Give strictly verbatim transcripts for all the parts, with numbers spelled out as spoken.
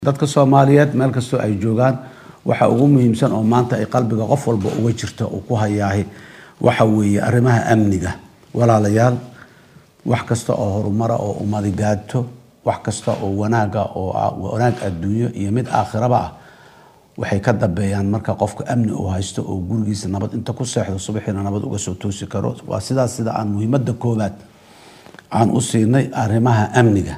dadka Soomaaliyeed meel kasto ay joogaan waxa ugu muhiimsan oo maanta ay qalbiga qof walba uga jirto oo ku hayaahay waxa weeye arrimaha amniga walaalayaal wax kasta oo horumar oo ummad gaadto wax kasta oo wanaaga oo wanaag adduunyo iyo mid aakhiraba ah waxay ka dambeeyaan marka qofka amni uu haysto oo gurigiisa nabad inta ku seexdo subaxina nabad uga soo toosi karo waa sidaas sida aan muhiimadda koobaad aan u siinay arrimaha amniga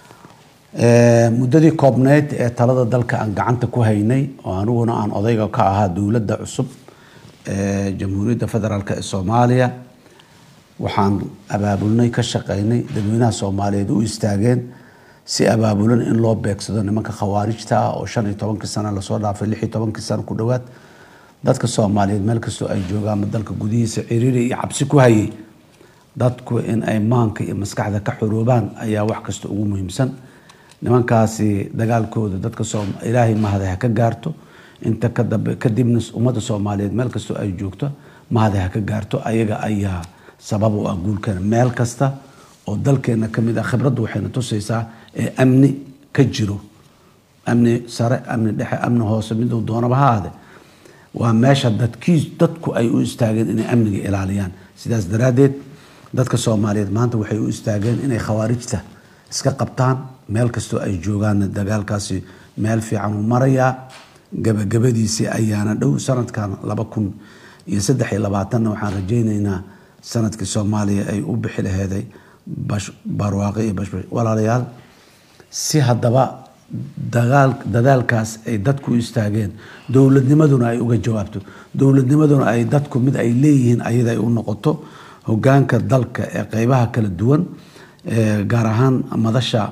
ee muddadii koobneed ee talada dalka aan gacanta ku haynay oo anuguna aan odayga ka ahaa dawladda cusub ee jamhuuriyadda federaalka ee Soomaaliya waxaan abaabulnay ka shaqeynay dadweynaha Soomaaliyeed u istaageen si abaabulan in loo beegsado nimanka khawaarijta ah oo shan iyo toban sano la soo dhaafay lix iyo toban sano ku dhawaad dadka Soomaaliyeed meel kasto ay joogaan dalka gudihiisa ciriiri iyo cabsi ku hayay dadku in ay maanka iyo maskaxda ka xuroobaan ayaa wax kasta ugu muhiimsan nimankaasi dagaalkooda dadka Soomaaliyeed Ilaahay mahad ka gaarto inta ka dambe kadibna ummadda Soomaaliyeed meel kasto ay joogto mahad ka gaarto ayaga ayaa sabab u ah guulkan meel kasta oo dalkeena kamid ah khibradu waxayna tusaysaa ee amni ka jiro amni sare amni dhexe amni hoose mid uu doonaba haade waa meesha dadkiis dadku ay u istaageen inay amniga ilaaliyaan sidaas daraadeed dadka Soomaaliyeed maanta waxay u istaageen inay khawaarijta iska qabtaan meel kasto ay joogaan dagaalkaasi meel fiican u maraya gabagabadiisi ayaana dhow sanadkan laba kun iyo saddex iyo labaatan waxaan rajaynaynaa sanadkii Soomaaliya ay u bixi lahayd bash barwaaqo iyo bash walaalayaal si hadaba dagaal dadaalkaas ay dadku istaageen dawladnimaduna ay uga jawaabto dawladnimaduna ay dadku mid ay leeyihiin ayada ay u noqoto hoggaanka dalka ee qaybaha kala duwan ee gaar ahaan madasha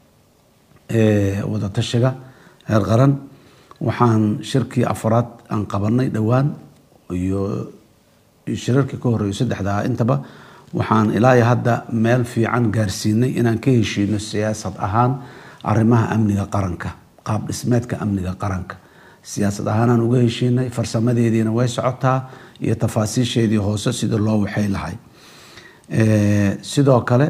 ee wada tashiga heer qaran waxaan shirkii afraad aan qabanay dhawaan iyo shirarkii ka horeeyay saddexda intaba waxaan ilaa hadda meel fiican gaarsiinay inaan ka heshiino siyaasad ahaan arrimaha amniga qaranka qaab dhismeedka amniga qaranka siyaasad ahaan aan uga heshiinay farsamadeediina way socotaa iyo tafaasiisheedii hoose sida loo waxay lahay ee sidoo kale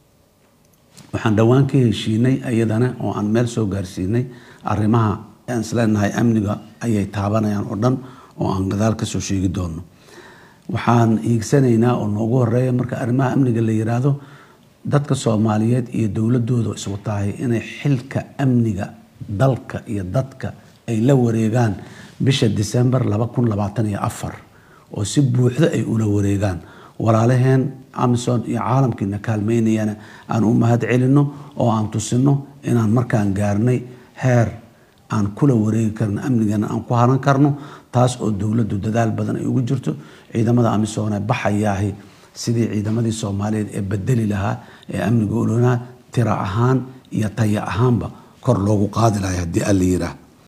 waxaan dhawaan ka heshiinay ayadana oo aan meel soo gaarsiinay arrimaha aan isleenahay amniga ayay taabanayaan oo dhan oo aan gadaal ka soo sheegi doono waxaan hiigsanaynaa oo noogu horeeya marka arrimaha amniga la yiraahdo dadka Soomaaliyeed iyo dawladooda isku tahay inay xilka amniga dalka iyo dadka ay la wareegaan bisha December laba kun labaatan iyo afar oo si buuxda ay ula wareegaan walaalaheen Amazon iyo caalamkiina kaalmeynayana aan u mahad celino oo aan tusino inaan markaan gaarnay heer aan kula wareegi karno amnigana aan ku haran karno taas oo dawladdu dadaal badan ay ugu jirto ciidamada Amazon ay baxayaahay sidii ciidamadii Soomaaliyeed ee bedeli lahaa ee amniga olona tira ahaan iyo taya ahaanba kor loogu qaadi lahaa hadii alla yiraahdo